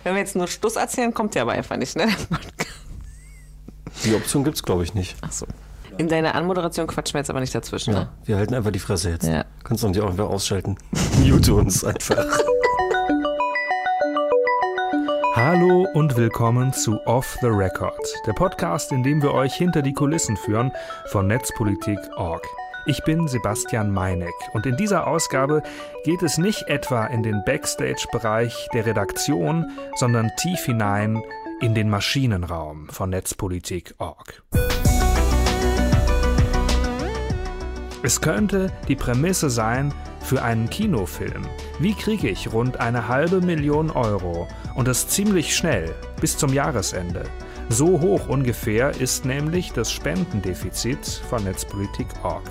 Wenn wir jetzt nur Stuss erzählen, kommt der aber einfach nicht, ne? Die Option gibt's, glaube ich, nicht. Ach so. In deiner Anmoderation quatschen wir jetzt aber nicht dazwischen, Ja, ne? wir halten einfach die Fresse jetzt. Ja. Kannst du uns ja auch einfach ausschalten. Mute uns einfach. Hallo und willkommen zu Off the Record, der Podcast, in dem wir euch hinter die Kulissen führen von Netzpolitik.org. Ich bin Sebastian Meineck und in dieser Ausgabe geht es nicht etwa in den Backstage-Bereich der Redaktion, sondern tief hinein in den Maschinenraum von Netzpolitik.org. Es könnte die Prämisse sein für einen Kinofilm. Wie kriege ich rund 500.000 Euro und das ziemlich schnell, bis zum Jahresende? So hoch ungefähr ist nämlich das Spendendefizit von Netzpolitik.org.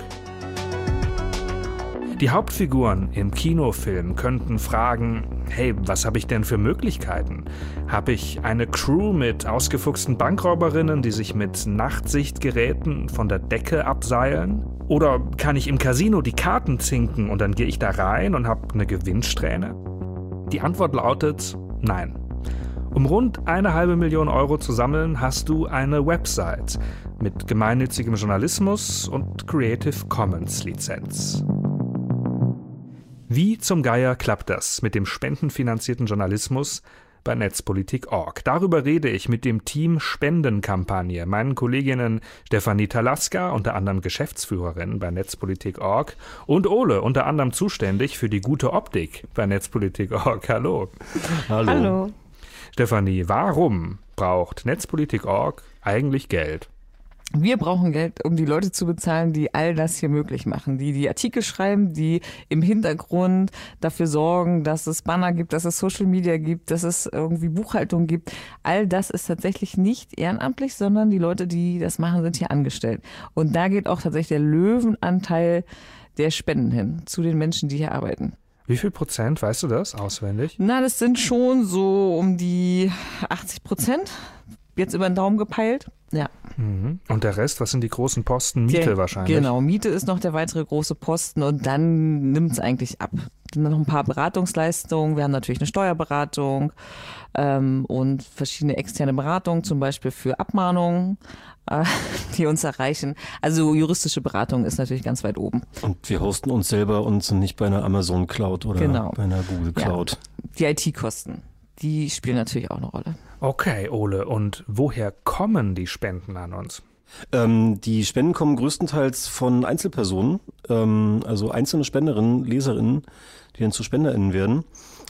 Die Hauptfiguren im Kinofilm könnten fragen, hey, was habe ich denn für Möglichkeiten? Habe ich eine Crew mit ausgefuchsten Bankräuberinnen, die sich mit Nachtsichtgeräten von der Decke abseilen? Oder kann ich im Casino die Karten zinken und dann gehe ich da rein und habe eine Gewinnsträhne? Die Antwort lautet nein. Um rund 500.000 Euro zu sammeln, hast du eine Website mit gemeinnützigem Journalismus und Creative Commons Lizenz. Wie zum Geier klappt das mit dem spendenfinanzierten Journalismus bei Netzpolitik.org? Darüber rede ich mit dem Team Spendenkampagne, meinen Kolleginnen Stefanie Talaska, unter anderem Geschäftsführerin bei Netzpolitik.org, und Ole, unter anderem zuständig für die gute Optik bei Netzpolitik.org. Hallo. Hallo. Stefanie, warum braucht Netzpolitik.org eigentlich Geld? Wir brauchen Geld, um die Leute zu bezahlen, die all das hier möglich machen, die die Artikel schreiben, die im Hintergrund dafür sorgen, dass es Banner gibt, dass es Social Media gibt, dass es irgendwie Buchhaltung gibt. All das ist tatsächlich nicht ehrenamtlich, sondern die Leute, die das machen, sind hier angestellt. Und da geht auch tatsächlich der Löwenanteil der Spenden hin, zu den Menschen, die hier arbeiten. Wie viel Prozent, weißt du das auswendig? Na, das sind schon so um die 80%, jetzt über den Daumen gepeilt. Ja. Und der Rest, was sind die großen Posten? Miete wahrscheinlich. Genau, Miete ist noch der weitere große Posten und dann nimmt es eigentlich ab. Dann noch ein paar Beratungsleistungen. Wir haben natürlich eine Steuerberatung und verschiedene externe Beratungen, zum Beispiel für Abmahnungen, die uns erreichen. Also juristische Beratung ist natürlich ganz weit oben. Und wir hosten uns selber und sind nicht bei einer Amazon Cloud oder bei einer Google Cloud. Ja. Die IT-Kosten, die spielen natürlich auch eine Rolle. Okay, Ole, und woher kommen die Spenden an uns? Die Spenden kommen größtenteils von Einzelpersonen, also einzelne Spenderinnen, Leserinnen, die dann zu SpenderInnen werden.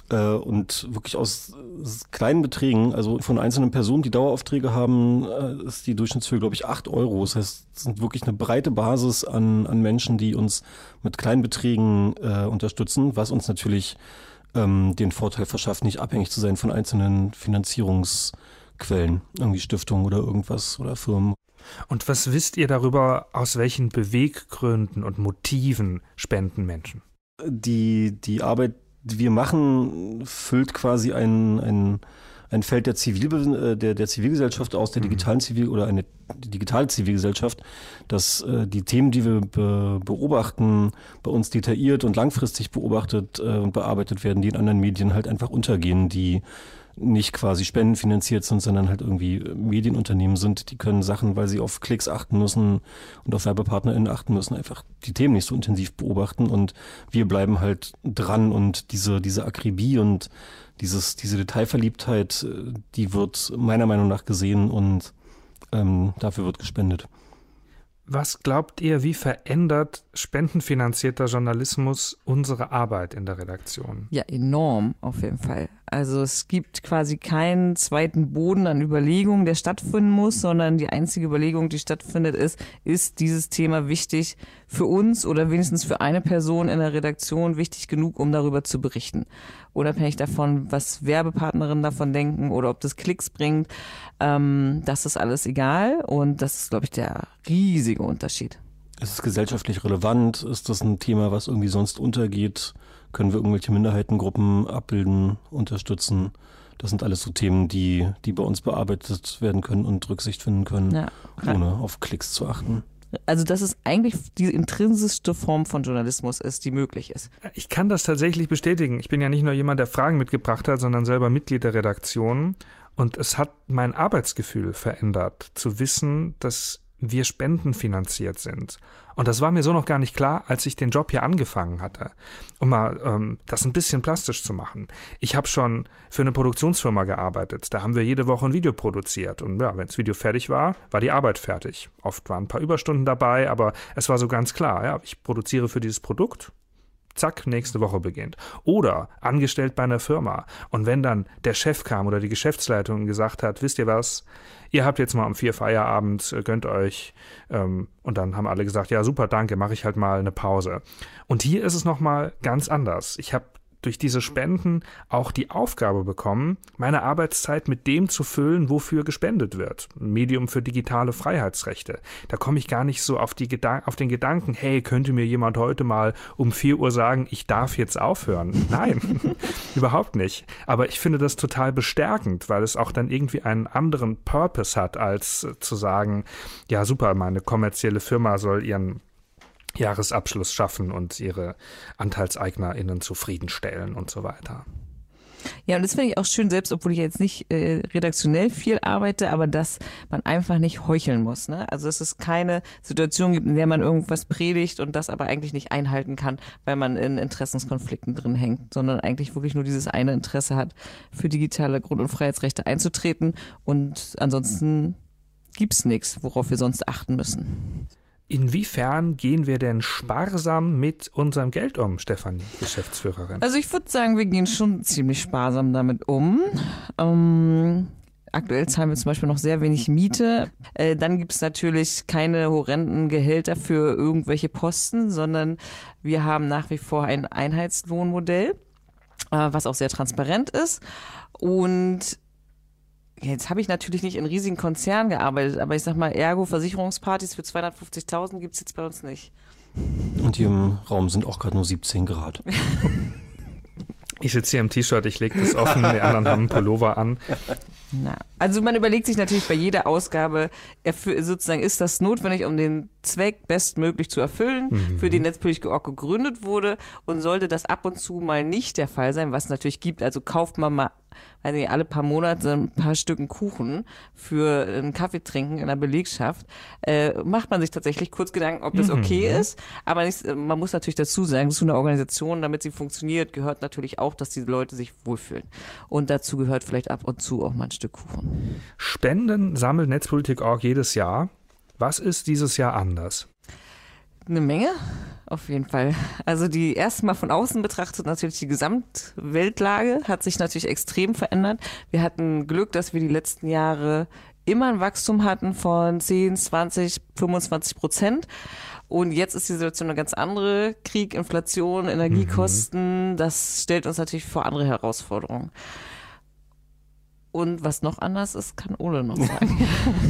Und wirklich aus kleinen Beträgen, also von einzelnen Personen, die Daueraufträge haben, ist die Durchschnittshöhe, glaube ich, 8 Euro. Das heißt, es sind wirklich eine breite Basis an Menschen, die uns mit kleinen Beträgen unterstützen, was uns natürlich den Vorteil verschafft, nicht abhängig zu sein von einzelnen Finanzierungsquellen, irgendwie Stiftungen oder irgendwas oder Firmen. Und was wisst ihr darüber, aus welchen Beweggründen und Motiven spenden Menschen? Die Arbeit, die wir machen, füllt quasi ein Feld der Zivilgesellschaft aus, der digitalen die digitale Zivilgesellschaft, dass die Themen, die wir beobachten, bei uns detailliert und langfristig beobachtet und bearbeitet werden, die in anderen Medien halt einfach untergehen, die nicht quasi spendenfinanziert sind, sondern halt irgendwie Medienunternehmen sind, die können Sachen, weil sie auf Klicks achten müssen und auf WerbepartnerInnen achten müssen, einfach die Themen nicht so intensiv beobachten und wir bleiben halt dran und diese Akribie und diese Detailverliebtheit, die wird meiner Meinung nach gesehen und dafür wird gespendet. Was glaubt ihr, wie verändert spendenfinanzierter Journalismus unsere Arbeit in der Redaktion? Ja, enorm auf jeden Fall. Also es gibt quasi keinen zweiten Boden an Überlegungen, der stattfinden muss, sondern die einzige Überlegung, die stattfindet, ist dieses Thema wichtig für uns oder wenigstens für eine Person in der Redaktion wichtig genug, um darüber zu berichten. Unabhängig davon, was Werbepartnerinnen davon denken oder ob das Klicks bringt, das ist alles egal und das ist, glaube ich, der riesige Unterschied. Ist es gesellschaftlich relevant? Ist das ein Thema, was irgendwie sonst untergeht? Können wir irgendwelche Minderheitengruppen abbilden, unterstützen? Das sind alles so Themen, die bei uns bearbeitet werden können und Rücksicht finden können, ohne auf Klicks zu achten. Also dass es eigentlich die intrinsischste Form von Journalismus ist, die möglich ist. Ich kann das tatsächlich bestätigen. Ich bin ja nicht nur jemand, der Fragen mitgebracht hat, sondern selber Mitglied der Redaktion. Und es hat mein Arbeitsgefühl verändert, zu wissen, dass wir spendenfinanziert sind. Und das war mir so noch gar nicht klar, als ich den Job hier angefangen hatte. Um mal das ein bisschen plastisch zu machen. Ich habe schon für eine Produktionsfirma gearbeitet. Da haben wir jede Woche ein Video produziert. Und ja, wenn das Video fertig war, war die Arbeit fertig. Oft waren ein paar Überstunden dabei, aber es war so ganz klar, ja, ich produziere für dieses Produkt. Zack, nächste Woche beginnt. Oder angestellt bei einer Firma. Und wenn dann der Chef kam oder die Geschäftsleitung gesagt hat, wisst ihr was, ihr habt jetzt mal um 4 Feierabend, gönnt euch. Und dann haben alle gesagt, ja super, danke, mache ich halt mal eine Pause. Und hier ist es nochmal ganz anders. Ich habe durch diese Spenden auch die Aufgabe bekommen, meine Arbeitszeit mit dem zu füllen, wofür gespendet wird. Ein Medium für digitale Freiheitsrechte. Da komme ich gar nicht so auf den Gedanken, hey, könnte mir jemand heute mal um 4 Uhr sagen, ich darf jetzt aufhören? Nein, überhaupt nicht. Aber ich finde das total bestärkend, weil es auch dann irgendwie einen anderen Purpose hat, als zu sagen, ja super, meine kommerzielle Firma soll ihren Jahresabschluss schaffen und ihre AnteilseignerInnen zufriedenstellen und so weiter. Ja, und das finde ich auch schön, selbst obwohl ich jetzt nicht redaktionell viel arbeite, aber dass man einfach nicht heucheln muss. Ne? Also dass es keine Situation gibt, in der man irgendwas predigt und das aber eigentlich nicht einhalten kann, weil man in Interessenskonflikten drin hängt, sondern eigentlich wirklich nur dieses eine Interesse hat, für digitale Grund- und Freiheitsrechte einzutreten und ansonsten gibt's nichts, worauf wir sonst achten müssen. Inwiefern gehen wir denn sparsam mit unserem Geld um, Stefanie, Geschäftsführerin? Also ich würde sagen, wir gehen schon ziemlich sparsam damit um. Aktuell zahlen wir zum Beispiel noch sehr wenig Miete. Dann gibt es natürlich keine horrenden Gehälter für irgendwelche Posten, sondern wir haben nach wie vor ein Einheitslohnmodell, was auch sehr transparent ist. Und jetzt habe ich natürlich nicht in riesigen Konzernen gearbeitet, aber ich sag mal, Ergo Versicherungspartys für 250.000 gibt es jetzt bei uns nicht. Und hier im Raum sind auch gerade nur 17 Grad. Ich sitze hier im T-Shirt, ich lege das offen, die anderen haben einen Pullover an. Na, also man überlegt sich natürlich bei jeder Ausgabe, sozusagen ist das notwendig, um den Zweck bestmöglich zu erfüllen, für den Netzpolitik auch gegründet wurde, und sollte das ab und zu mal nicht der Fall sein, was es natürlich gibt, also kauft man mal, weiß nicht, alle paar Monate ein paar Stücken Kuchen für einen Kaffee trinken in der Belegschaft, macht man sich tatsächlich kurz Gedanken, ob das okay ist, aber man muss natürlich dazu sagen, zu einer Organisation, damit sie funktioniert, gehört natürlich auch, dass die Leute sich wohlfühlen, und dazu gehört vielleicht ab und zu auch mal ein Stück Kuchen. Spenden sammelt Netzpolitik.org jedes Jahr. Was ist dieses Jahr anders? Eine Menge, auf jeden Fall. Also die erstmal von außen betrachtet natürlich die Gesamtweltlage hat sich natürlich extrem verändert. Wir hatten Glück, dass wir die letzten Jahre immer ein Wachstum hatten von 10, 20, 25%. Und jetzt ist die Situation eine ganz andere. Krieg, Inflation, Energiekosten, das stellt uns natürlich vor andere Herausforderungen. Und was noch anders ist, kann Ole noch sagen.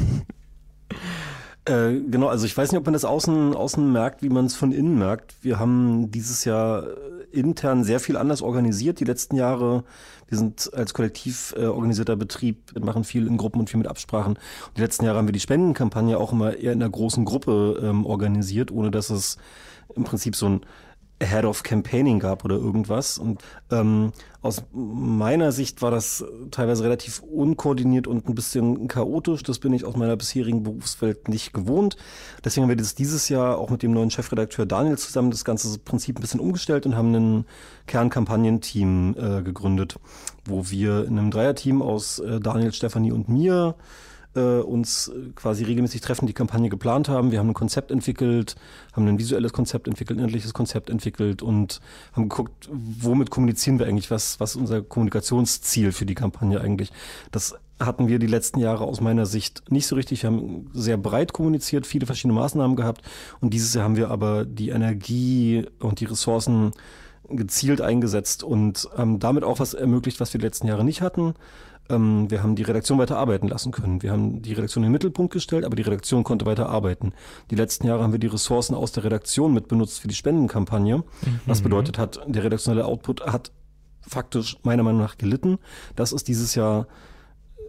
Genau, also ich weiß nicht, ob man das außen merkt, wie man es von innen merkt. Wir haben dieses Jahr intern sehr viel anders organisiert. Die letzten Jahre, wir sind als kollektiv organisierter Betrieb, machen viel in Gruppen und viel mit Absprachen. Und die letzten Jahre haben wir die Spendenkampagne auch immer eher in einer großen Gruppe organisiert, ohne dass es im Prinzip so ein Head of Campaigning gab oder irgendwas. Und aus meiner Sicht war das teilweise relativ unkoordiniert und ein bisschen chaotisch. Das bin ich aus meiner bisherigen Berufswelt nicht gewohnt. Deswegen haben wir das dieses Jahr auch mit dem neuen Chefredakteur Daniel zusammen das ganze Prinzip ein bisschen umgestellt und haben ein Kernkampagnenteam gegründet, wo wir in einem Dreierteam aus Daniel, Stefanie und mir uns quasi regelmäßig treffen, die Kampagne geplant haben. Wir haben ein Konzept entwickelt, haben ein visuelles Konzept entwickelt, ein inhaltliches Konzept entwickelt und haben geguckt, womit kommunizieren wir eigentlich, was ist unser Kommunikationsziel für die Kampagne eigentlich. Das hatten wir die letzten Jahre aus meiner Sicht nicht so richtig. Wir haben sehr breit kommuniziert, viele verschiedene Maßnahmen gehabt, und dieses Jahr haben wir aber die Energie und die Ressourcen gezielt eingesetzt und damit auch was ermöglicht, was wir die letzten Jahre nicht hatten. Wir haben die Redaktion weiter arbeiten lassen können. Wir haben die Redaktion in den Mittelpunkt gestellt, aber die Redaktion konnte weiter arbeiten. Die letzten Jahre haben wir die Ressourcen aus der Redaktion mit benutzt für die Spendenkampagne. Was bedeutet hat, der redaktionelle Output hat faktisch meiner Meinung nach gelitten. Das ist dieses Jahr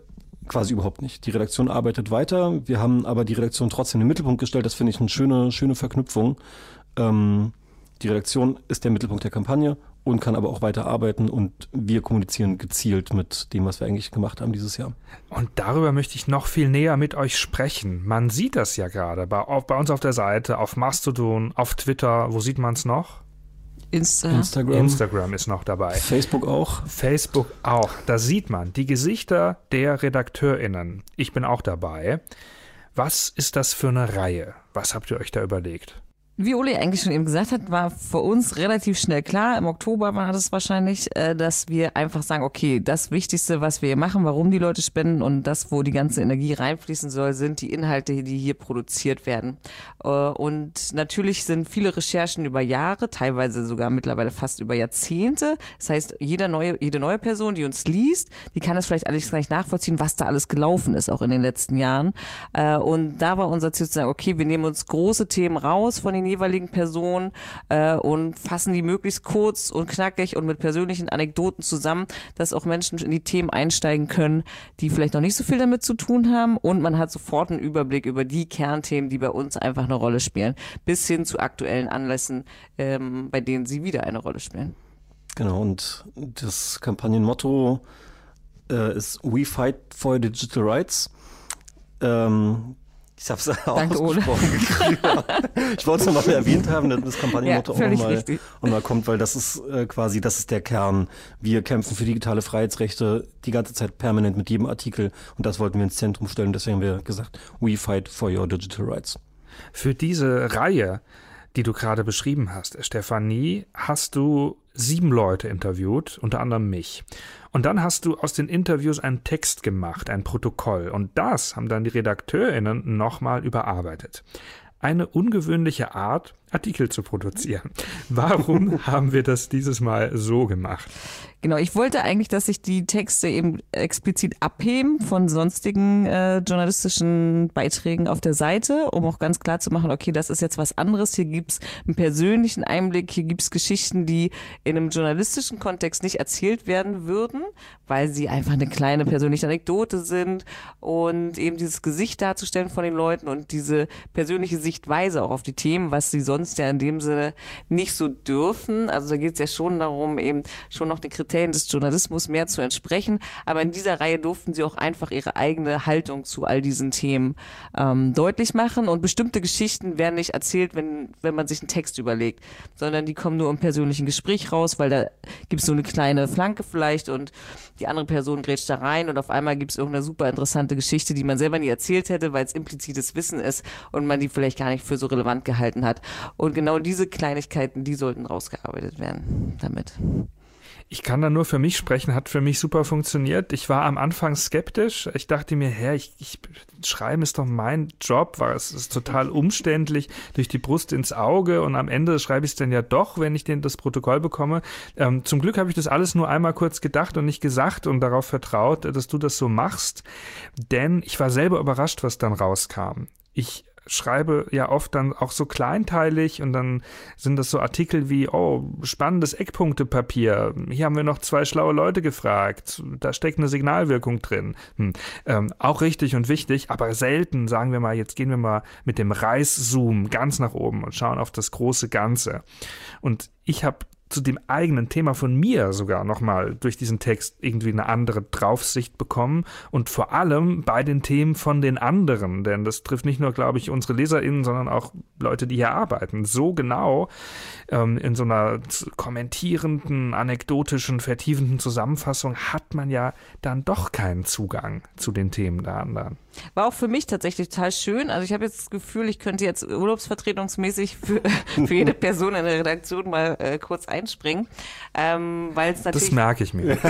Quasi überhaupt nicht. Die Redaktion arbeitet weiter. Wir haben aber die Redaktion trotzdem in den Mittelpunkt gestellt. Das finde ich eine schöne Verknüpfung. Die Redaktion ist der Mittelpunkt der Kampagne und kann aber auch weiter arbeiten und wir kommunizieren gezielt mit dem, was wir eigentlich gemacht haben dieses Jahr. Und darüber möchte ich noch viel näher mit euch sprechen. Man sieht das ja gerade bei uns auf der Seite, auf Mastodon, auf Twitter. Wo sieht man es noch? Instagram ist noch dabei. Facebook auch. Da sieht man die Gesichter der RedakteurInnen. Ich bin auch dabei. Was ist das für eine Reihe? Was habt ihr euch da überlegt? Wie Uli eigentlich schon eben gesagt hat, war für uns relativ schnell klar, im Oktober war das wahrscheinlich, dass wir einfach sagen, okay, das Wichtigste, was wir hier machen, warum die Leute spenden und das, wo die ganze Energie reinfließen soll, sind die Inhalte, die hier produziert werden. Und natürlich sind viele Recherchen über Jahre, teilweise sogar mittlerweile fast über Jahrzehnte. Das heißt, jede neue Person, die uns liest, die kann das vielleicht alles gar nicht nachvollziehen, was da alles gelaufen ist, auch in den letzten Jahren. Und da war unser Ziel zu sagen, okay, wir nehmen uns große Themen raus von den jeweiligen Personen und fassen die möglichst kurz und knackig und mit persönlichen Anekdoten zusammen, dass auch Menschen in die Themen einsteigen können, die vielleicht noch nicht so viel damit zu tun haben, und man hat sofort einen Überblick über die Kernthemen, die bei uns einfach eine Rolle spielen, bis hin zu aktuellen Anlässen, bei denen sie wieder eine Rolle spielen. Genau, und das Kampagnenmotto ist We Fight for Digital Rights. Ich habe es ausgesprochen gekriegt. Ich wollte es nochmal erwähnt haben, dass das Kampagnenmotto auch nochmal kommt, weil das ist das ist der Kern. Wir kämpfen für digitale Freiheitsrechte die ganze Zeit permanent mit jedem Artikel und das wollten wir ins Zentrum stellen. Deswegen haben wir gesagt, we fight for your digital rights. Für diese Reihe, die du gerade beschrieben hast, Stefanie, hast du 7 Leute interviewt, unter anderem mich. Und dann hast du aus den Interviews einen Text gemacht, ein Protokoll. Und das haben dann die RedakteurInnen nochmal überarbeitet. Eine ungewöhnliche Art, Artikel zu produzieren. Warum haben wir das dieses Mal so gemacht? Genau, ich wollte eigentlich, dass sich die Texte eben explizit abheben von sonstigen journalistischen Beiträgen auf der Seite, um auch ganz klar zu machen, okay, das ist jetzt was anderes. Hier gibt's einen persönlichen Einblick, hier gibt's Geschichten, die in einem journalistischen Kontext nicht erzählt werden würden, weil sie einfach eine kleine persönliche Anekdote sind, und eben dieses Gesicht darzustellen von den Leuten und diese persönliche Sichtweise auch auf die Themen, was sie sonst ja in dem Sinne nicht so dürfen. Also da geht es ja schon darum, eben schon noch den Kriterien des Journalismus mehr zu entsprechen. Aber in dieser Reihe durften sie auch einfach ihre eigene Haltung zu all diesen Themen deutlich machen. Und bestimmte Geschichten werden nicht erzählt, wenn man sich einen Text überlegt, sondern die kommen nur im persönlichen Gespräch raus, weil da gibt es so eine kleine Flanke vielleicht und die andere Person grätscht da rein und auf einmal gibt es irgendeine super interessante Geschichte, die man selber nie erzählt hätte, weil es implizites Wissen ist und man die vielleicht gar nicht für so relevant gehalten hat. Und genau diese Kleinigkeiten, die sollten rausgearbeitet werden damit. Ich kann da nur für mich sprechen, hat für mich super funktioniert. Ich war am Anfang skeptisch. Ich dachte mir, ich schreiben ist doch mein Job, weil es ist total umständlich, durch die Brust ins Auge, und am Ende schreibe ich es dann ja doch, wenn ich das Protokoll bekomme. Zum Glück habe ich das alles nur einmal kurz gedacht und nicht gesagt und darauf vertraut, dass du das so machst, denn ich war selber überrascht, was dann rauskam. Ich schreibe ja oft dann auch so kleinteilig und dann sind das so Artikel wie, spannendes Eckpunktepapier, hier haben wir noch 2 schlaue Leute gefragt, da steckt eine Signalwirkung drin. Auch richtig und wichtig, aber selten sagen wir mal, jetzt gehen wir mal mit dem Reißzoom ganz nach oben und schauen auf das große Ganze. Und ich habe zu dem eigenen Thema von mir sogar nochmal durch diesen Text irgendwie eine andere Draufsicht bekommen und vor allem bei den Themen von den anderen, denn das trifft nicht nur, glaube ich, unsere LeserInnen, sondern auch Leute, die hier arbeiten. So genau in so einer kommentierenden, anekdotischen, vertiefenden Zusammenfassung hat man ja dann doch keinen Zugang zu den Themen der anderen. War auch für mich tatsächlich total schön. Also ich habe jetzt das Gefühl, ich könnte jetzt urlaubsvertretungsmäßig für jede Person in der Redaktion mal kurz einspringen, weil es natürlich... Das merke ich mir.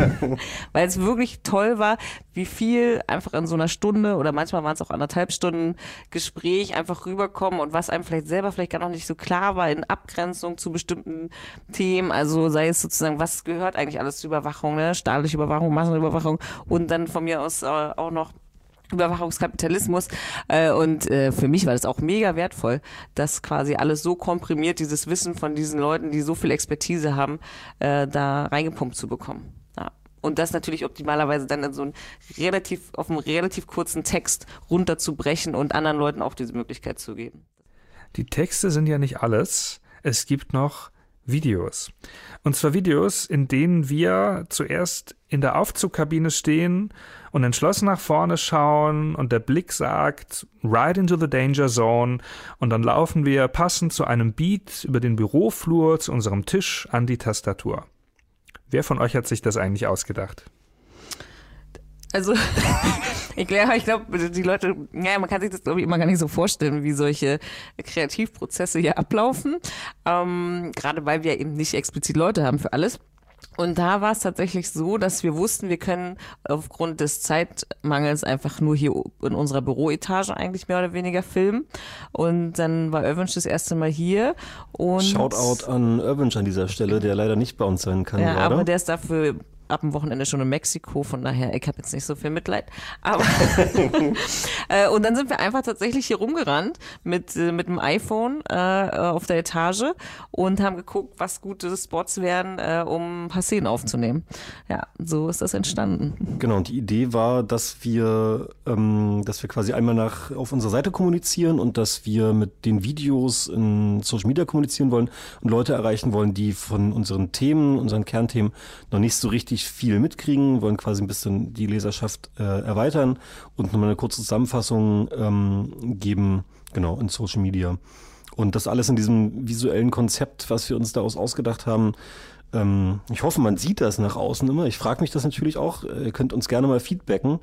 Weil es wirklich toll war, wie viel einfach in so einer Stunde oder manchmal waren es auch 1,5 Stunden Gespräch einfach rüberkommen und was einem vielleicht selber vielleicht gar noch nicht so klar war in Abgrenzung zu bestimmten Themen. Also sei es sozusagen, was gehört eigentlich alles zur Überwachung, ne? Staatliche Überwachung, Massenüberwachung und dann von mir aus auch noch Überwachungskapitalismus, und für mich war das auch mega wertvoll, dass quasi alles so komprimiert, dieses Wissen von diesen Leuten, die so viel Expertise haben, da reingepumpt zu bekommen. Ja. und das natürlich optimalerweise dann in so auf einen relativ kurzen Text runterzubrechen und anderen Leuten auch diese Möglichkeit zu geben. Die Texte sind ja nicht alles. Es gibt noch Videos. Und zwar Videos, in denen wir zuerst in der Aufzugkabine stehen und entschlossen nach vorne schauen und der Blick sagt, right into the danger zone, und dann laufen wir passend zu einem Beat über den Büroflur zu unserem Tisch an die Tastatur. Wer von euch hat sich das eigentlich ausgedacht? Also, ich glaube, die Leute, man kann sich das, glaube ich, immer gar nicht so vorstellen, wie solche Kreativprozesse hier ablaufen. Gerade weil wir eben nicht explizit Leute haben für alles. Und da war es tatsächlich so, dass wir wussten, wir können aufgrund des Zeitmangels einfach nur hier in unserer Büroetage eigentlich mehr oder weniger filmen. Und dann war Irvinsch das erste Mal hier. Und Shoutout an Irvinsch an dieser Stelle, der leider nicht bei uns sein kann gerade. Aber der ist dafür ab dem Wochenende schon in Mexiko, von daher, ich habe jetzt nicht so viel Mitleid. Aber und dann sind wir einfach tatsächlich hier rumgerannt mit dem iPhone auf der Etage und haben geguckt, was gute Spots wären, um ein paar Szenen aufzunehmen. Ja, so ist das entstanden. Genau, und die Idee war, dass wir quasi einmal auf unserer Seite kommunizieren und dass wir mit den Videos in Social Media kommunizieren wollen und Leute erreichen wollen, die von unseren Themen, unseren Kernthemen noch nicht so richtig viel mitkriegen, wollen quasi ein bisschen die Leserschaft erweitern und nochmal eine kurze Zusammenfassung geben, genau, in Social Media. Und das alles in diesem visuellen Konzept, was wir uns daraus ausgedacht haben. Ich hoffe, man sieht das nach außen immer. Ich frage mich das natürlich auch. Ihr könnt uns gerne mal feedbacken.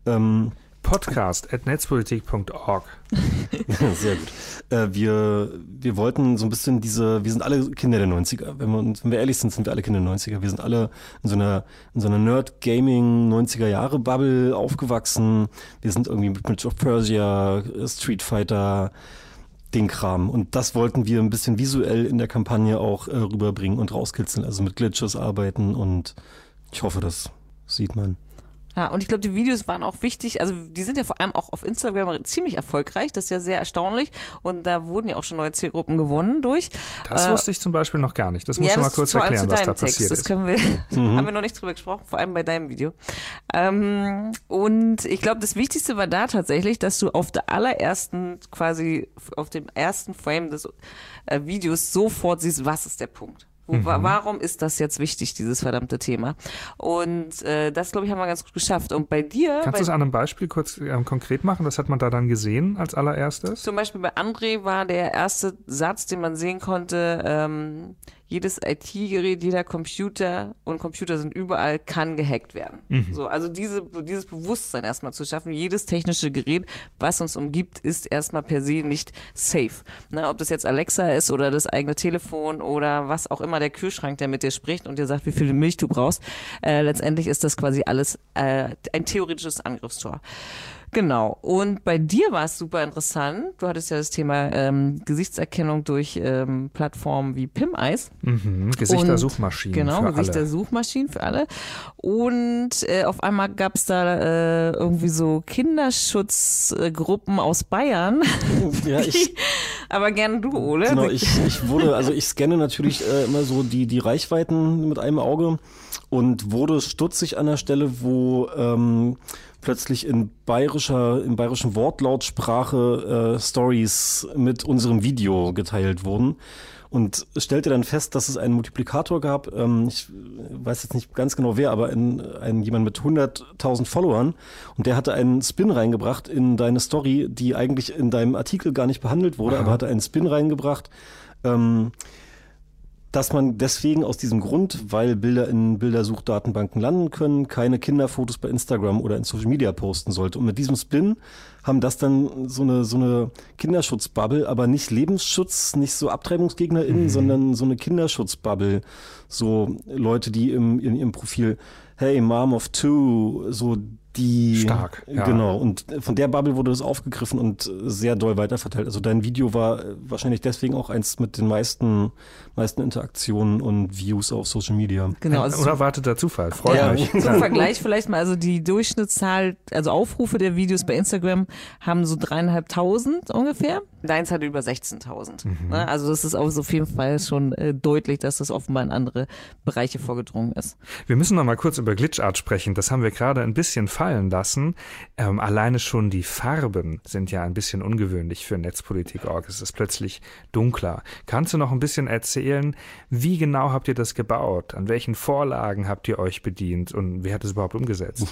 Podcast@netzpolitik.org. Sehr gut. Wir wollten so ein bisschen wir sind alle Kinder der 90er. Wenn wir ehrlich sind wir alle Kinder der 90er. Wir sind alle in so einer Nerd-Gaming 90er-Jahre-Bubble aufgewachsen. Wir sind irgendwie mit Prince of Persia, Street Fighter, den Kram. Und das wollten wir ein bisschen visuell in der Kampagne auch rüberbringen und rauskitzeln. Also mit Glitches arbeiten, und ich hoffe, das sieht man. Ja, und ich glaube, die Videos waren auch wichtig, also die sind ja vor allem auch auf Instagram ziemlich erfolgreich, das ist ja sehr erstaunlich, und da wurden ja auch schon neue Zielgruppen gewonnen durch. Das wusste ich zum Beispiel noch gar nicht, das musst du mal kurz erklären, was da passiert ist. Das haben wir noch nicht drüber gesprochen, vor allem bei deinem Video. Und ich glaube, das Wichtigste war da tatsächlich, dass du auf der allerersten, quasi auf dem ersten Frame des Videos sofort siehst, was ist der Punkt. Warum ist das jetzt wichtig, dieses verdammte Thema? Und das, glaube ich, haben wir ganz gut geschafft. Und bei dir... Kannst du es an einem Beispiel kurz konkret machen? Was hat man da dann gesehen als allererstes? Zum Beispiel bei André war der erste Satz, den man sehen konnte, jedes IT-Gerät, jeder Computer, und Computer sind überall, kann gehackt werden. So, also dieses Bewusstsein erstmal zu schaffen, jedes technische Gerät, was uns umgibt, ist erstmal per se nicht safe. Ne, ob das jetzt Alexa ist oder das eigene Telefon oder was auch immer, der Kühlschrank, der mit dir spricht und dir sagt, wie viel Milch du brauchst, letztendlich ist das quasi alles ein theoretisches Angriffstor. Genau. Und bei dir war es super interessant. Du hattest ja das Thema Gesichtserkennung durch Plattformen wie PimEyes. Gesichtersuchmaschinen. Genau, für Gesichtersuchmaschinen für alle. Und auf einmal gab es da irgendwie so Kinderschutzgruppen aus Bayern. Ja, aber gerne du, Ole. Genau, ich scanne natürlich immer so die Reichweiten mit einem Auge und wurde stutzig an der Stelle, wo plötzlich in bayerischen Wortlautsprache Stories mit unserem Video geteilt wurden. Und stellte dann fest, dass es einen Multiplikator gab, ich weiß jetzt nicht ganz genau wer, aber jemand mit 100.000 Followern, und der hatte einen Spin reingebracht in deine Story, die eigentlich in deinem Artikel gar nicht behandelt wurde, aber hatte einen Spin reingebracht, dass man deswegen aus diesem Grund, weil Bilder in Bildersuchdatenbanken landen können, keine Kinderfotos bei Instagram oder in Social Media posten sollte. Und mit diesem Spin haben das dann so eine Kinderschutzbubble, aber nicht Lebensschutz, nicht so AbtreibungsgegnerInnen, sondern so eine Kinderschutzbubble. So Leute, die in ihrem Profil, hey, Mom of Two, so die... Stark, ja. Genau, und von der Bubble wurde das aufgegriffen und sehr doll weiterverteilt. Also dein Video war wahrscheinlich deswegen auch eins mit den meisten Interaktionen und Views auf Social Media. Genau, Ein unerwarteter Zufall, freut mich. Zum Vergleich vielleicht mal, also die Durchschnittszahl, also Aufrufe der Videos bei Instagram haben so 3.500 ungefähr. Deins hatte über 16.000. Ne? Also das ist auf jeden Fall schon deutlich, dass das offenbar in andere Bereiche vorgedrungen ist. Wir müssen noch mal kurz über Glitchart sprechen. Das haben wir gerade ein bisschen fallen lassen. Alleine schon die Farben sind ja ein bisschen ungewöhnlich für Netzpolitik.org. Es ist plötzlich dunkler. Kannst du noch ein bisschen erzählen, wie genau habt ihr das gebaut? An welchen Vorlagen habt ihr euch bedient? Und wer hat es überhaupt umgesetzt?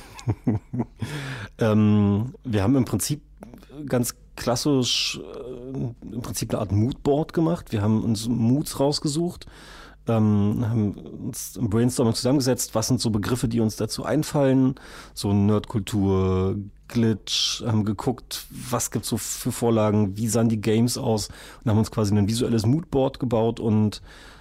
Wir haben im Prinzip ganz klassisch im Prinzip eine Art Moodboard gemacht. Wir haben uns Moods rausgesucht, haben uns im Brainstorming zusammengesetzt, was sind so Begriffe, die uns dazu einfallen, so Nerdkultur, Glitch, haben geguckt, was gibt's so für Vorlagen, wie sahen die Games aus und haben uns quasi ein visuelles Moodboard gebaut und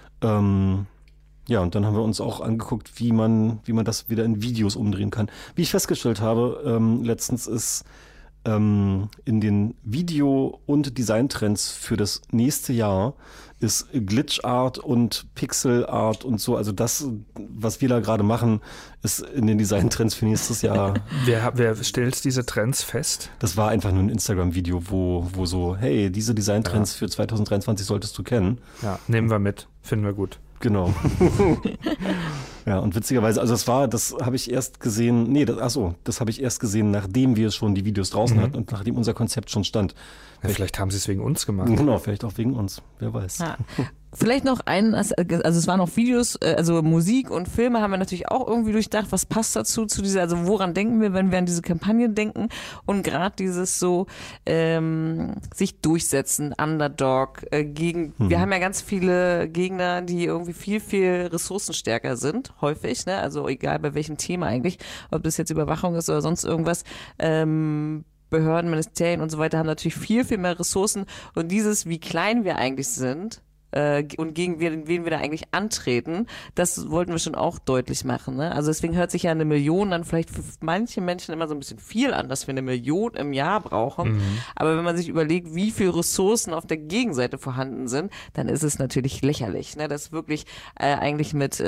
ja, und dann haben wir uns auch angeguckt, wie man das wieder in Videos umdrehen kann. Wie ich festgestellt habe, letztens ist in den Video- und Designtrends für das nächste Jahr ist Glitch-Art und Pixel-Art und so. Also das, was wir da gerade machen, ist in den Designtrends für nächstes Jahr. Wer stellt diese Trends fest? Das war einfach nur ein Instagram-Video, wo so, hey, diese Designtrends für 2023 solltest du kennen. Ja, nehmen wir mit. Finden wir gut. Genau. Ja, und witzigerweise, also das habe ich erst gesehen, das habe ich erst gesehen, nachdem wir schon die Videos draußen hatten und nachdem unser Konzept schon stand. Ja, vielleicht haben sie es wegen uns gemacht. Genau, vielleicht auch wegen uns, wer weiß. Ja. Vielleicht noch also es waren auch Videos, also Musik und Filme haben wir natürlich auch irgendwie durchdacht, was passt dazu, zu dieser, also woran denken wir, wenn wir an diese Kampagne denken und gerade dieses so sich durchsetzen, Underdog, wir haben ja ganz viele Gegner, die irgendwie viel ressourcenstärker sind, häufig, ne? Also egal bei welchem Thema eigentlich, ob das jetzt Überwachung ist oder sonst irgendwas, Behörden, Ministerien und so weiter haben natürlich viel mehr Ressourcen und dieses, wie klein wir eigentlich sind, und gegen wen wir da eigentlich antreten, das wollten wir schon auch deutlich machen. Ne? Also deswegen hört sich ja 1 Million dann vielleicht für manche Menschen immer so ein bisschen viel an, dass wir 1 Million im Jahr brauchen. Aber wenn man sich überlegt, wie viele Ressourcen auf der Gegenseite vorhanden sind, dann ist es natürlich lächerlich. Ne? Das wirklich eigentlich mit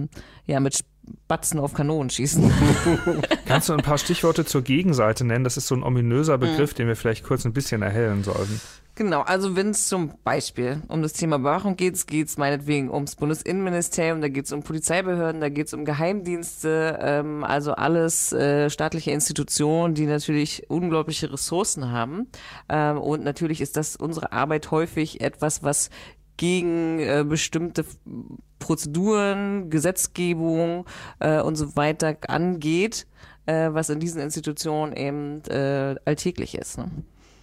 Batzen auf Kanonen schießen. Kannst du ein paar Stichworte zur Gegenseite nennen? Das ist so ein ominöser Begriff, den wir vielleicht kurz ein bisschen erhellen sollten. Genau, also wenn es zum Beispiel um das Thema Überwachung geht, geht es meinetwegen ums Bundesinnenministerium, da geht es um Polizeibehörden, da geht es um Geheimdienste, also alles staatliche Institutionen, die natürlich unglaubliche Ressourcen haben. Und natürlich ist das unsere Arbeit häufig etwas, was gegen bestimmte Prozeduren, Gesetzgebung und so weiter angeht, was in diesen Institutionen eben alltäglich ist. Ne?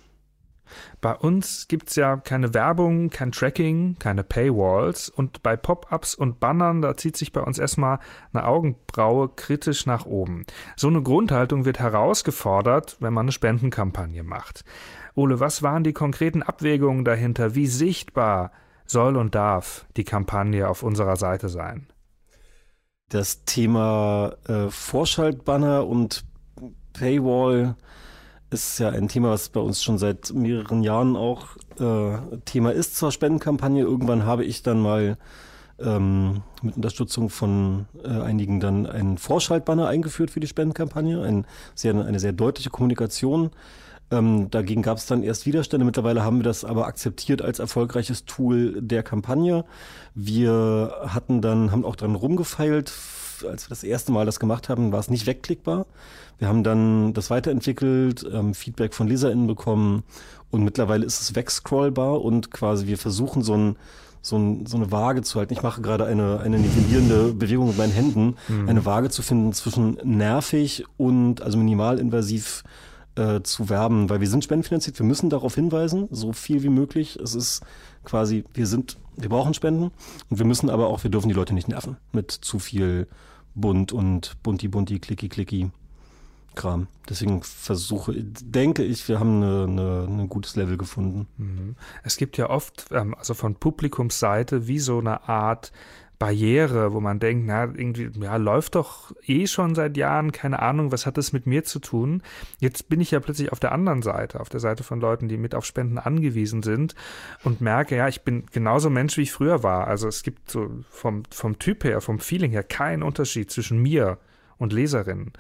Bei uns gibt es ja keine Werbung, kein Tracking, keine Paywalls und bei Pop-ups und Bannern, da zieht sich bei uns erstmal eine Augenbraue kritisch nach oben. So eine Grundhaltung wird herausgefordert, wenn man eine Spendenkampagne macht. Ole, was waren die konkreten Abwägungen dahinter? Wie sichtbar soll und darf die Kampagne auf unserer Seite sein? Das Thema Vorschaltbanner und Paywall ist ja ein Thema, was bei uns schon seit mehreren Jahren auch Thema ist zur Spendenkampagne. Irgendwann habe ich dann mal mit Unterstützung von einigen dann einen Vorschaltbanner eingeführt für die Spendenkampagne. Eine sehr deutliche Kommunikation. Dagegen gab es dann erst Widerstände. Mittlerweile haben wir das aber akzeptiert als erfolgreiches Tool der Kampagne. Wir haben auch dran rumgefeilt. Als wir das erste Mal das gemacht haben, war es nicht wegklickbar. Wir haben dann das weiterentwickelt, Feedback von LeserInnen bekommen und mittlerweile ist es wegscrollbar und quasi wir versuchen so eine Waage zu halten. Ich mache gerade eine nivellierende Bewegung mit meinen Händen, eine Waage zu finden zwischen nervig und also minimalinvasiv zu werben, weil wir sind spendenfinanziert, wir müssen darauf hinweisen, so viel wie möglich. Es ist quasi, wir brauchen Spenden und wir dürfen die Leute nicht nerven mit zu viel bunt und bunti, klicki Kram. Deswegen denke ich, wir haben ein gutes Level gefunden. Es gibt ja oft, also von Publikumsseite, wie so eine Art Barriere, wo man denkt, läuft doch schon seit Jahren, keine Ahnung, was hat das mit mir zu tun? Jetzt bin ich ja plötzlich auf der anderen Seite, auf der Seite von Leuten, die mit auf Spenden angewiesen sind und merke, ich bin genauso Mensch, wie ich früher war. Also es gibt so vom Typ her, vom Feeling her keinen Unterschied zwischen mir und Leserinnen.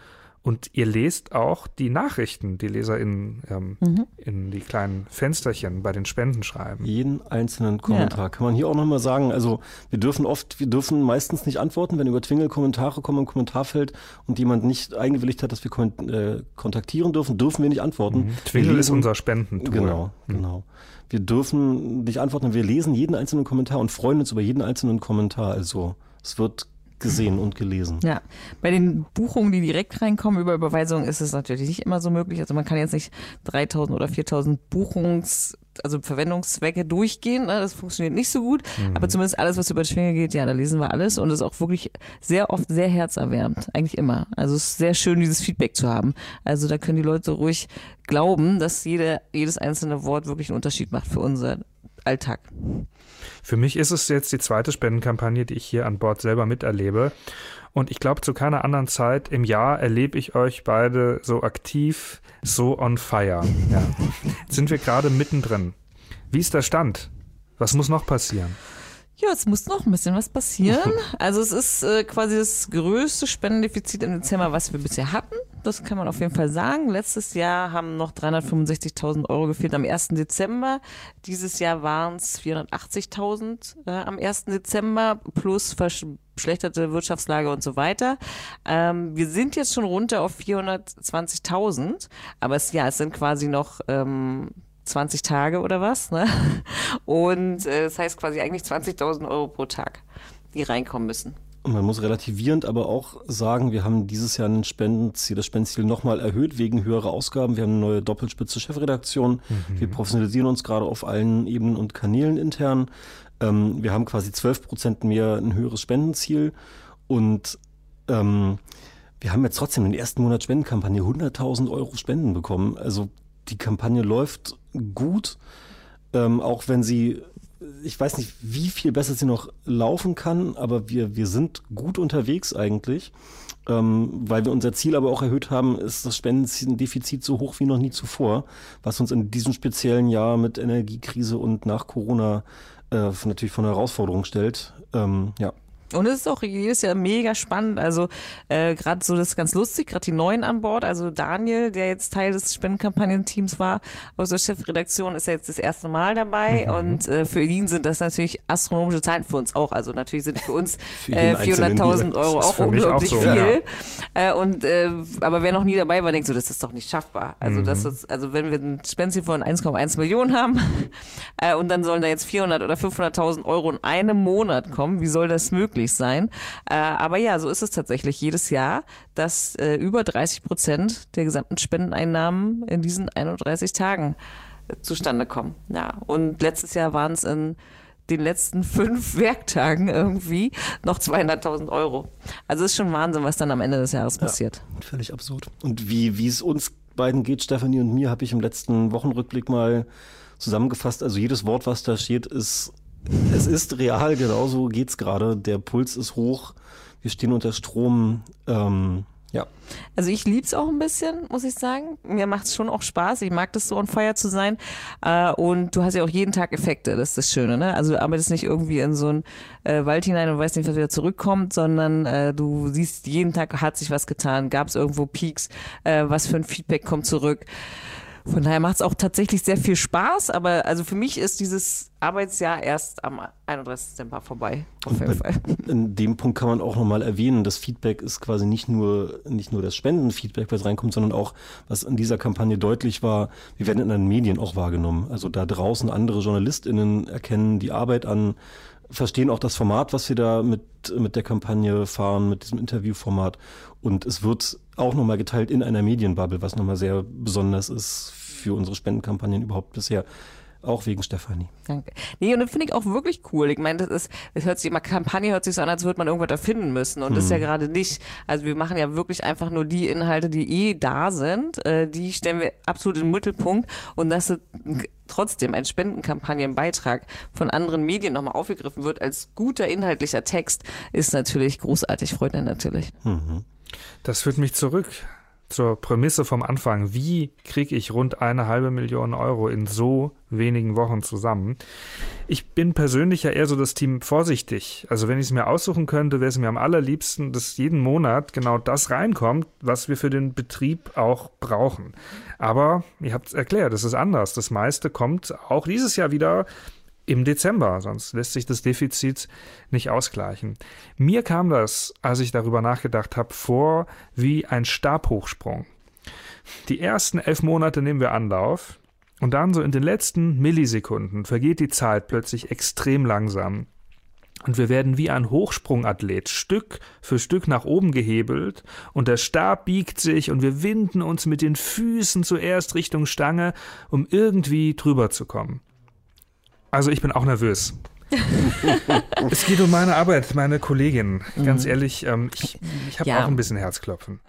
Und ihr lest auch die Nachrichten, die LeserInnen in die kleinen Fensterchen bei den Spenden schreiben. Jeden einzelnen Kommentar. Kann man hier auch nochmal sagen, also wir dürfen meistens nicht antworten, wenn über Twingel Kommentare kommen im Kommentarfeld und jemand nicht eingewilligt hat, dass wir kontaktieren dürfen wir nicht antworten. Twingel ist unser Spendentool. Genau. Wir dürfen nicht antworten, wir lesen jeden einzelnen Kommentar und freuen uns über jeden einzelnen Kommentar. Also es wird gesehen und gelesen. Ja, bei den Buchungen, die direkt reinkommen über Überweisung, ist es natürlich nicht immer so möglich. Also man kann jetzt nicht 3.000 oder 4.000 also Verwendungszwecke durchgehen. Ne? Das funktioniert nicht so gut. Aber zumindest alles, was über Twingel geht, ja, da lesen wir alles und ist auch wirklich sehr oft sehr herzerwärmend. Eigentlich immer. Also es ist sehr schön, dieses Feedback zu haben. Also da können die Leute ruhig glauben, dass jedes einzelne Wort wirklich einen Unterschied macht für unseren Alltag. Für mich ist es jetzt die zweite Spendenkampagne, die ich hier an Bord selber miterlebe. Und ich glaube, zu keiner anderen Zeit im Jahr erlebe ich euch beide so aktiv, so on fire. Ja. Jetzt sind wir gerade mittendrin. Wie ist der Stand? Was muss noch passieren? Ja, es muss noch ein bisschen was passieren. Also es ist quasi das größte Spendendefizit im Dezember, was wir bisher hatten. Das kann man auf jeden Fall sagen. Letztes Jahr haben noch 365.000 Euro gefehlt am 1. Dezember. Dieses Jahr waren es 480.000 am 1. Dezember plus verschlechterte Wirtschaftslage und so weiter. Wir sind jetzt schon runter auf 420.000, aber es sind quasi noch 20 Tage oder was, ne? Und das heißt quasi eigentlich 20.000 Euro pro Tag, die reinkommen müssen. Und man muss relativierend aber auch sagen, wir haben dieses Jahr das Spendenziel nochmal erhöht wegen höherer Ausgaben. Wir haben eine neue doppelspitze Chefredaktion. Wir professionalisieren uns gerade auf allen Ebenen und Kanälen intern. Wir haben quasi 12% mehr ein höheres Spendenziel und wir haben jetzt trotzdem in den ersten Monat Spendenkampagne 100.000 Euro Spenden bekommen. Also die Kampagne läuft gut, auch wenn ich weiß nicht, wie viel besser sie noch laufen kann, aber wir sind gut unterwegs eigentlich. Weil wir unser Ziel aber auch erhöht haben, ist das Spendendefizit so hoch wie noch nie zuvor, was uns in diesem speziellen Jahr mit Energiekrise und nach Corona natürlich vor eine Herausforderung stellt. Und es ist auch jedes Jahr mega spannend, also gerade so, das ist ganz lustig, gerade die Neuen an Bord, also Daniel, der jetzt Teil des Spendenkampagnenteams war, aus der Chefredaktion, ist ja jetzt das erste Mal dabei und für ihn sind das natürlich astronomische Zahlen, für uns auch, also natürlich sind für uns 400.000 Euro auch unglaublich auch so, viel, aber wer noch nie dabei war, denkt so, das ist doch nicht schaffbar, also also wenn wir ein Spendenziel von 1,1 Millionen haben und dann sollen da jetzt 400 oder 500.000 Euro in einem Monat kommen, wie soll das möglich sein. Aber ja, so ist es tatsächlich jedes Jahr, dass über 30% der gesamten Spendeneinnahmen in diesen 31 Tagen zustande kommen. Ja, und letztes Jahr waren es in den letzten 5 Werktagen irgendwie noch 200.000 Euro. Also es ist schon Wahnsinn, was dann am Ende des Jahres passiert. Völlig absurd. Und wie es uns beiden geht, Stefanie und mir, habe ich im letzten Wochenrückblick mal zusammengefasst. Also jedes Wort, was da steht, es ist real, genauso geht's gerade. Der Puls ist hoch, wir stehen unter Strom. Also ich lieb's auch ein bisschen, muss ich sagen. Mir macht's schon auch Spaß. Ich mag das so on fire zu sein. Und du hast ja auch jeden Tag Effekte, das ist das Schöne, ne? Also du arbeitest nicht irgendwie in so einen Wald hinein und weißt nicht, was wieder zurückkommt, sondern du siehst, jeden Tag hat sich was getan. Gab's irgendwo Peaks? Was für ein Feedback kommt zurück? Von daher macht es auch tatsächlich sehr viel Spaß, aber also für mich ist dieses Arbeitsjahr erst am 31. Dezember vorbei. Auf jeden Fall. In dem Punkt kann man auch nochmal erwähnen, das Feedback ist quasi nicht nur das Spendenfeedback, was reinkommt, sondern auch, was in dieser Kampagne deutlich war, wir werden in den Medien auch wahrgenommen. Also da draußen andere JournalistInnen erkennen die Arbeit an, verstehen auch das Format, was wir da mit der Kampagne fahren, mit diesem Interviewformat. Und es wird auch nochmal geteilt in einer Medienbubble, was nochmal sehr besonders ist für unsere Spendenkampagnen überhaupt bisher. Auch wegen Stefanie. Danke. Nee, und das finde ich auch wirklich cool. Ich meine, Kampagne hört sich so an, als würde man irgendwas erfinden müssen. Und das ist ja gerade nicht. Also wir machen ja wirklich einfach nur die Inhalte, die da sind. Die stellen wir absolut in den Mittelpunkt. Und dass trotzdem ein Spendenkampagnenbeitrag von anderen Medien nochmal aufgegriffen wird als guter inhaltlicher Text, ist natürlich großartig. Freut mich natürlich. Das führt mich zurück zur Prämisse vom Anfang. Wie kriege ich rund 1,5 Million Euro in so wenigen Wochen zusammen? Ich bin persönlich ja eher so das Team vorsichtig. Also wenn ich es mir aussuchen könnte, wäre es mir am allerliebsten, dass jeden Monat genau das reinkommt, was wir für den Betrieb auch brauchen. Aber ihr habt es erklärt, es ist anders. Das meiste kommt auch dieses Jahr wieder im Dezember, sonst lässt sich das Defizit nicht ausgleichen. Mir kam das, als ich darüber nachgedacht habe, vor wie ein Stabhochsprung. Die ersten 11 Monate nehmen wir Anlauf und dann so in den letzten Millisekunden vergeht die Zeit plötzlich extrem langsam. Und wir werden wie ein Hochsprungathlet Stück für Stück nach oben gehebelt und der Stab biegt sich und wir winden uns mit den Füßen zuerst Richtung Stange, um irgendwie drüber zu kommen. Also ich bin auch nervös. Es geht um meine Arbeit, meine Kollegin. Ganz ehrlich, ich habe auch ein bisschen Herzklopfen.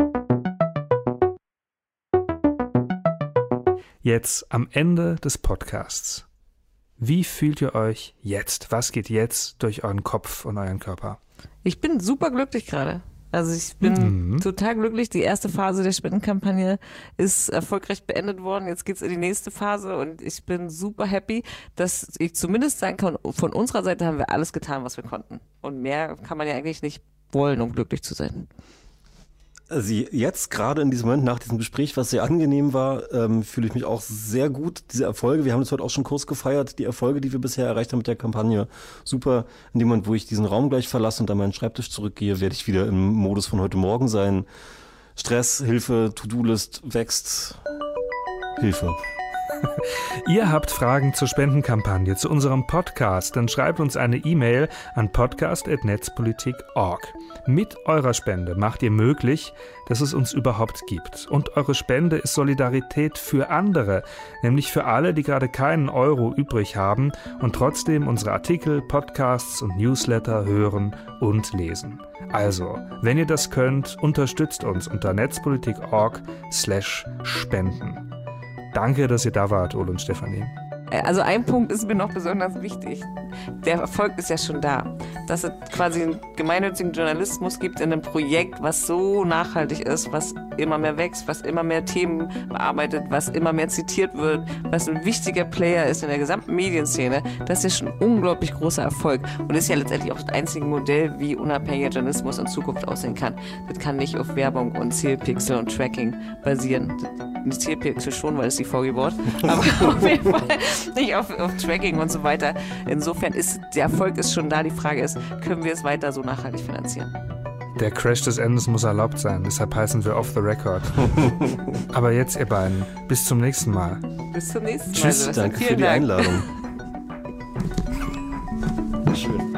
Jetzt am Ende des Podcasts. Wie fühlt ihr euch jetzt? Was geht jetzt durch euren Kopf und euren Körper? Ich bin super glücklich gerade. Also ich bin total glücklich. Die erste Phase der Spendenkampagne ist erfolgreich beendet worden. Jetzt geht's in die nächste Phase und ich bin super happy, dass ich zumindest sagen kann, von unserer Seite haben wir alles getan, was wir konnten. Und mehr kann man ja eigentlich nicht wollen, um glücklich zu sein. Also jetzt gerade in diesem Moment nach diesem Gespräch, was sehr angenehm war, fühle ich mich auch sehr gut. Diese Erfolge, wir haben das heute auch schon kurz gefeiert, die Erfolge, die wir bisher erreicht haben mit der Kampagne, super. In dem Moment, wo ich diesen Raum gleich verlasse und an meinen Schreibtisch zurückgehe, werde ich wieder im Modus von heute Morgen sein. Stress, Hilfe, To-Do-List wächst. Hilfe. Ihr habt Fragen zur Spendenkampagne, zu unserem Podcast, dann schreibt uns eine E-Mail an podcast@netzpolitik.org. Mit eurer Spende macht ihr möglich, dass es uns überhaupt gibt. Und eure Spende ist Solidarität für andere, nämlich für alle, die gerade keinen Euro übrig haben und trotzdem unsere Artikel, Podcasts und Newsletter hören und lesen. Also, wenn ihr das könnt, unterstützt uns unter netzpolitik.org/spenden. Danke, dass ihr da wart, Ole und Stefanie. Also ein Punkt ist mir noch besonders wichtig. Der Erfolg ist ja schon da. Dass es quasi einen gemeinnützigen Journalismus gibt in einem Projekt, was so nachhaltig ist, was immer mehr wächst, was immer mehr Themen bearbeitet, was immer mehr zitiert wird, was ein wichtiger Player ist in der gesamten Medienszene, das ist ja schon ein unglaublich großer Erfolg und ist ja letztendlich auch das einzige Modell, wie unabhängiger Journalismus in Zukunft aussehen kann. Das kann nicht auf Werbung und Zielpixel und Tracking basieren. Die Zielpixel schon, weil es die VG-Wort, aber auf jeden Fall nicht auf Tracking und so weiter. Insofern ist der Erfolg ist schon da. Die Frage ist, können wir es weiter so nachhaltig finanzieren? Der Crash des Endes muss erlaubt sein, deshalb heißen wir Off the Record. Aber jetzt, ihr beiden, bis zum nächsten Mal. Bis zum nächsten Mal. Tschüss, danke für die Einladung. Schön.